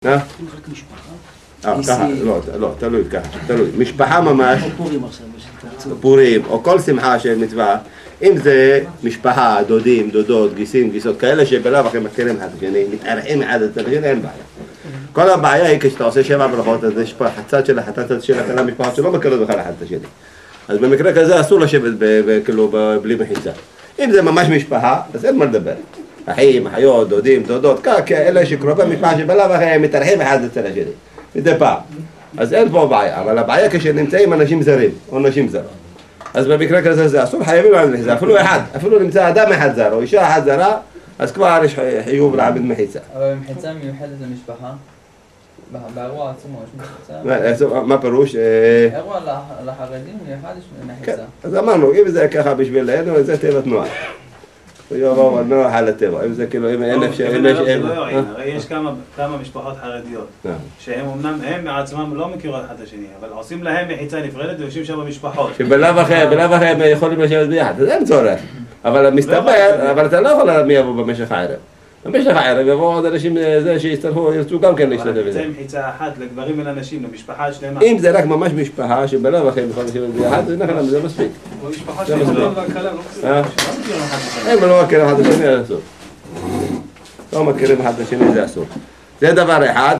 ככה, לא, תלוי ככה, תלוי. משפחה ממש, פורים, או כל שמחה של מצווה, אם זה משפחה, דודים, דודות, גיסים, גיסות, כאלה שבלאו הכי מכירים אחד השני, מתארחים אחד את השני, אין בעיה. כל הבעיה היא כשאתה עושה 7 ברכות, אז יש פה הצד שלך, הצד שלך, המשפחה שלא מכירות בכלל אחד את השני. אז במקרה כזה אסור לשבת בלי מחיצה. אם זה ממש משפחה, אז אין מה לדבר. אחים, אחיות, דודים, דודות, כאלה שקרובי משפחה שבלאו הכי מתארחים אחד אצל השני. מדי פעם. אז אין פה בעיה, אבל הבעיה כשנמצאים אנשים זרים, או נשים זרות. אז במקרה כזה זה אסור, חייבים להעמיד מחיצה, אפילו אחד, אפילו נמצא אדם אחד זר, או אישה אחת זרה, אז כבר יש חיוב להעמיד מחיצה. אבל מחיצה מיוחדת למשפחה? באירוע עצמו יש מחיצה? מה פירוש? אירוע לחרדים מיוחד יש מחיצה. אז אמרנו, אם זה ככה בשבילנו, זה טבע תנועה. יבואו על נוח על הטבע, אם זה כאילו, אם אין אפשר, הרי יש כמה משפחות חרדיות, שהם אמנם, הם בעצמם לא מכירות אחד את השני, אבל עושים להם מחיצה נפרדת ויושבים שם במשפחות. שבלאו הכי הם יכולים לשבת ביחד, אז אין צורך. אבל מסתבר, אבל אתה לא יכול לדעת מי יבוא במשך הערב. במשך הערב יבואו עוד אנשים שירצו גם כן להשתתף בזה. אבל מחיצה אחת לגברים ולנשים, למשפחה שלמה. אם זה רק ממש משפחה שבלאו הכי הם יכולים לשבת ביחד, זה מספיק. או משפחה שלמה והכלה לא מכירים אחד את השני. הם לא מכירים אחד את השני, זה אסור. לא מכירים אחד את השני, זה אסור. זה דבר אחד,